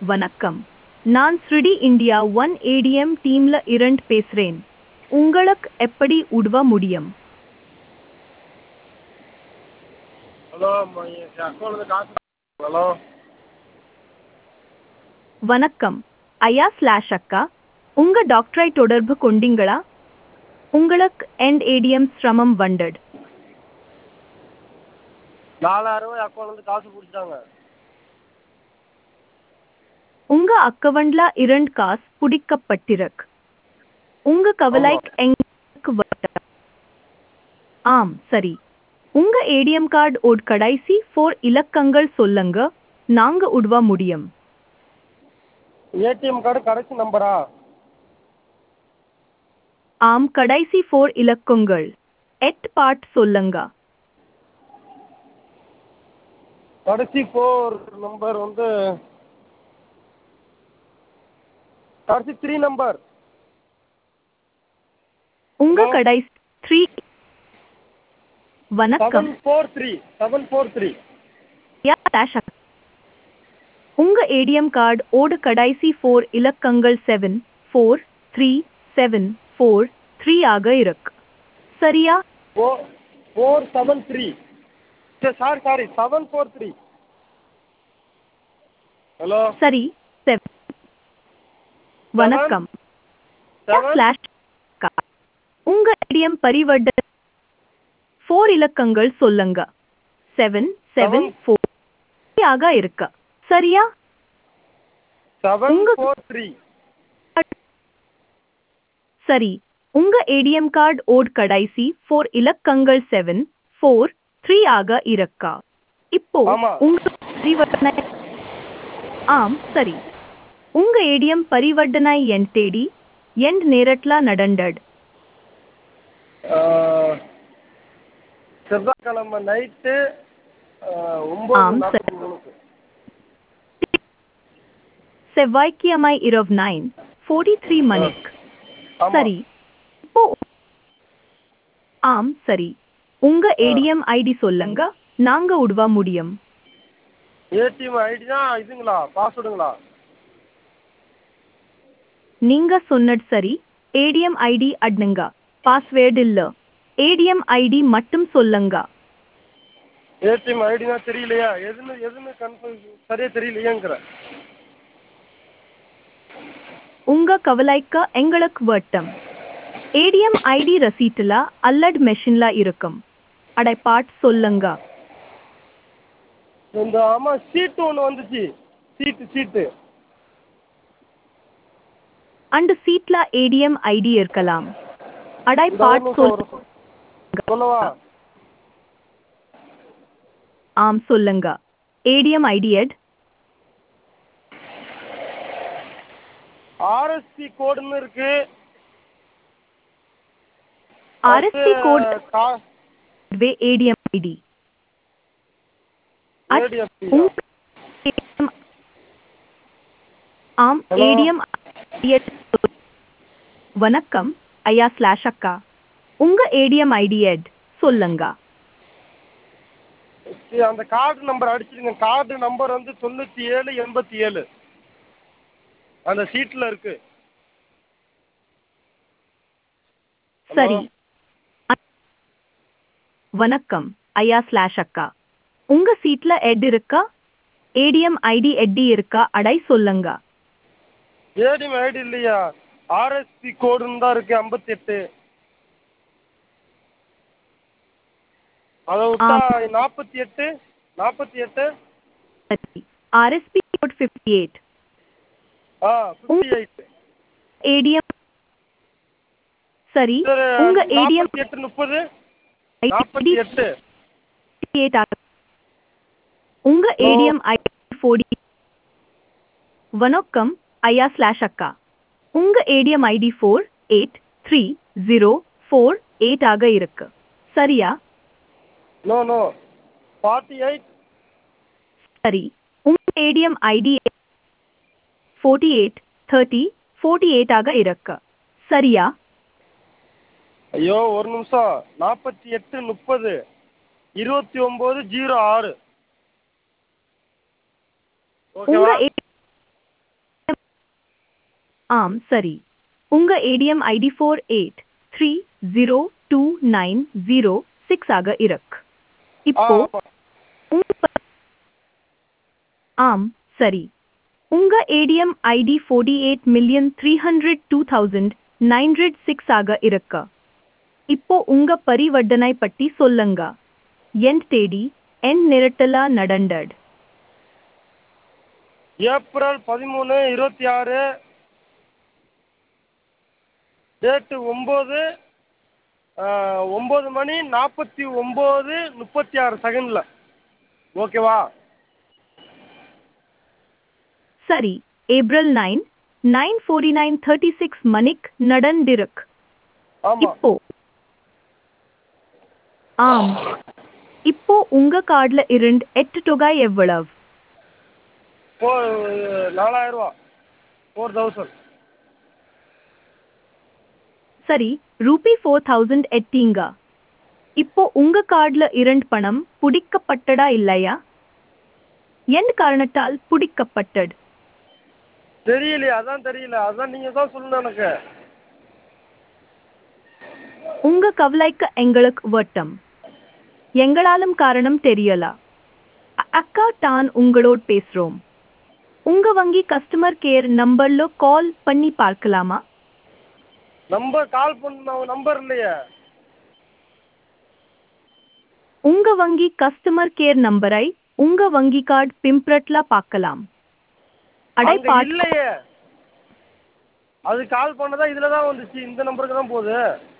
வணக்கம். நான் ஸ்ருடி India one ATM டீம்ல இருந்து பேசுறேன். உங்களுக்கு எப்படி உதவ முடியும்? ஹலோ என் அக்கௌண்ட்ல காசு. ஹலோ வணக்கம் ஐயா ஸ்லாஷ் அக்கா. உங்க டாக்டரை தொடர்பு கொண்டீங்களா? உங்களுக்கு எண்ட் ஏடிஎம் சிரமம் வந்தது. 4000 அக்கௌண்ட்ல காசு பிடிச்சிட்டாங்க. உங்க அக்கவுண்ட்ல இருந்து காசு பிடிக்கப்பட்டிருக்கு. உங்க ஆமா. கவலைக்கு எங்களுக்கு ஆம் சரி. உங்க ஏடிஎம் கார்டு ஓட் கடைசி 4 இலக்கங்கள் சொல்லுங்க. நாங்க உதவ முடியும். ஏடிஎம் கார்டு கடைசி நம்பரா? ஆம் கடைசி 4 இலக்கங்கள். 8 பார்ட் சொல்லுங்க. கடைசி 4 நம்பர் வந்து கடைசி 3 நம்பர். உங்க ஹலோ கடைசி 3 வணக்கம் 743 யா ஸ்லாஷ் அக்கா. உங்க ஏடிஎம் கார்டு ஓடு கடைசி 4 இலக்கங்கள் 74373 ஆக இருக்கு. சரியா? 473. சாரி 743. ஹலோ சரி 7 வணக்கம் யா 7 ஸ்லாஷ் அக்கா. உங்க ஏடிஎம் பரிவர்த்தனை 4 இலக்கங்கள் சொல்லுங்க. 774 ஆக இருக்கு. சரியா? உங்க 743. சரி. உங்க ஏடிஎம் கார்டு ஓட் கடைசி 4 இலக்கங்கள் 743 ஆக இருக்கா? இப்போ ஆமா. உங்க பரிவர்த்தனை ஆம் சரி. உங்க ஏடிஎம் பரிவர்த்தனை என் தேடி எண்ட் நேரட்ல நடந்தது. செவ்வாய்க்கிழமை நைட்டு ஆம் சரி. 9:43. செவ்வாய்க்கிழமை இரவு 9:43 மணிக்கு. ஆமா. சரி. இப்போ ஆம் சரி. உங்க ஏடிஎம் ஐடி சொல்லுங்க. நாங்க உதவ முடியும். ஏடிஎம் ஐடி தான் இதுங்களா, பாஸ்வேர்டுங்களா? நீங்க சொன்னது சரி. ஏடிஎம் ஐடி அட்னுங்க. பாஸ்வேர்டு இல்ல. ஏடிஎம் ஐடி மட்டும் சொல்லுங்க. ஏடிஎம் ஐடி தான் தெரியலையா? எதுன்னு கன்ஃபார்ம் சரியா தெரியலையேங்கிற. உங்க கவலைக்கு எங்களுக்கு வட்டம். ஏடிஎம் ஐடி ரசீட்டுல அல்லது மெஷின்ல இருக்கும். அடை பாட் சொல்லுங்க. இந்த ஆமா சீட்டு ஒன்று வந்துச்சு. சீட்டு அந்த சீட்ல ஏடிஎம் ஐடி இருக்கலாம். அடை இந்த பாட் சொல்லுங்க. சொல்லவா? ஆம் சொல்லுங்க. ஏடிஎம் ஐடி எட் ஆர்எஸ்பி கோடுன்னு இருக்கு. ஆர்எஸ்பி கோட் கா- வே ஏடிஎம் ஐடி ADFC -ஆ? ஆம் ஹலோ ஏடிஎம் வணக்கம் ஐயா ஸ்லாஷ் அக்கா. உங்க ஏடிஎம் ஐடி எட் சொல்லுங்க. அந்த கார்டு நம்பர் அடிச்சிருங்க. கார்டு நம்பர் வந்து 9787. அந்த சீட்டில் இருக்கு. ஹலோ சரி. வணக்கம் ஐயா ஸ்லாஷ் அக்கா. உங்க சீட்ல எட் இருக்கா? ஏடிஎம் ஐடி எட்டி இருக்கா? அடை சொல்லுங்க. ஏடிஎம் ஐடி இல்லையா? ஆர்எஸ்பி கோடுன்னு தான் இருக்கு 58. அதை விட்டா 48. சரி. RSP code 58. உங்க 58. ஏடிஎம் சரி. சார் உங்க ஏடிஎம் 48 30 ஐடி 48. உங்க ஹலோ ஏடிஎம் ஐடி 40. வணக்கம் ஐயா ஸ்லாஷ் அக்கா. உங்க ஏடிஎம் ஐடி 483048 ஆக இருக்கு. சரியா? நோ 48. சரி. உங்க ஏடிஎம் ஐடி 483048 ஆக இருக்கு. சரியா? ஐயோ ஒரு நிமிஷம். 48 30 29 06. உங்க ஓகேவா? ஆம் சரி. உங்க ஏடிஎம் ஐடி 48302906 ஆக இருக்கு. இப்போ ஆமாம். உங்க ஆம் சரி. உங்க ஏடிஎம் ஐடி 48,302,906 ஆக இருக்கு. இப்போ உங்க பரிவர்த்தனை பற்றி சொல்லுங்க. என் தேதி என் நிரட்டலா நடந்தது. ஏப்ரல் 13/26, டேட்டு 9 மணி 49:36 ஓகேவா? சரி. ஏப்ரல் 9 9:49:36 மணிக்கு நடந்திருக்கு. ஆமாம். இப்போ ஆம். இப்போ உங்க கார்டுல இருந்து எட்டு தொகை எவ்வளவு? 4,000 4,000. சரி. ரூபி 4,000 எட்டீங்க. இப்போ உங்க கார்டுல இருந்து பணம் புடிக்கப்பட்டதா இல்லையா? எந்த காரணத்தால் புடிக்கப்பட்டது? தெரியலையே, அதான் தெரியல. அதான் நீங்கள் தான் சொல்லணும் எனக்கு. உங்க கவலைக்கு எங்களுக்கு வருத்தம். எங்களாலும் காரணம் தெரியல. அக்கா தான் உங்களோட பேசுறோம். உங்க வங்கி கஸ்டமர் கேர் நம்பர்ல கால் பண்ணி பார்க்கலாமா? நம்பர் கால் பண்ண நம்பர் இல்லையே. உங்க வங்கி கஸ்டமர் கேர் நம்பரை உங்க வங்கி கார்டு பிம்பரட்ல பார்க்கலாம். அடை அங்கே பாட் இல்லையே. அது கால் பண்ணதா இதில் தான் வந்துச்சு. இந்த நம்பருக்கு தான் போகுது.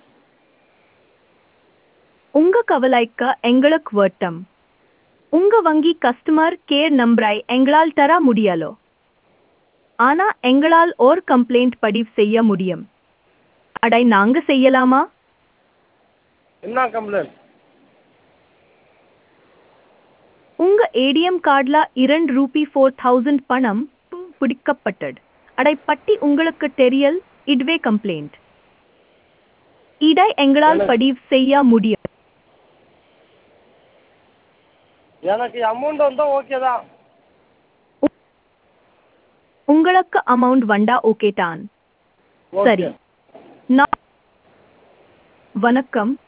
உங்க கவலைக்கு எங்களுக்கு வருத்தம். உங்க வங்கி கஸ்டமர் கேர் நம்பரை எங்களால் தர முடியலோ. ஆனா எங்களால் ஒரு கம்ப்ளைண்ட் பதிவு செய்ய முடியும். அடை நாங்க செய்யலாமா? என்ன கம்ப்ளைண்ட்? உங்க ஏடிஎம் கார்டுல ரூபி 4,000 பணம் பிடிக்கப்பட்டது. அடை பட்டி உங்களுக்கு தெரியல். இதுவே கம்ப்ளைண்ட். இதை எங்களால் எனக்கு பதிவு செய்ய முடியும். எனக்கு அமௌண்ட் வந்தால் ஓகே தான். உங்களுக்கு அமௌண்ட் வந்தா ஓகே தான். ஓகே. சரி. நான் வணக்கம்.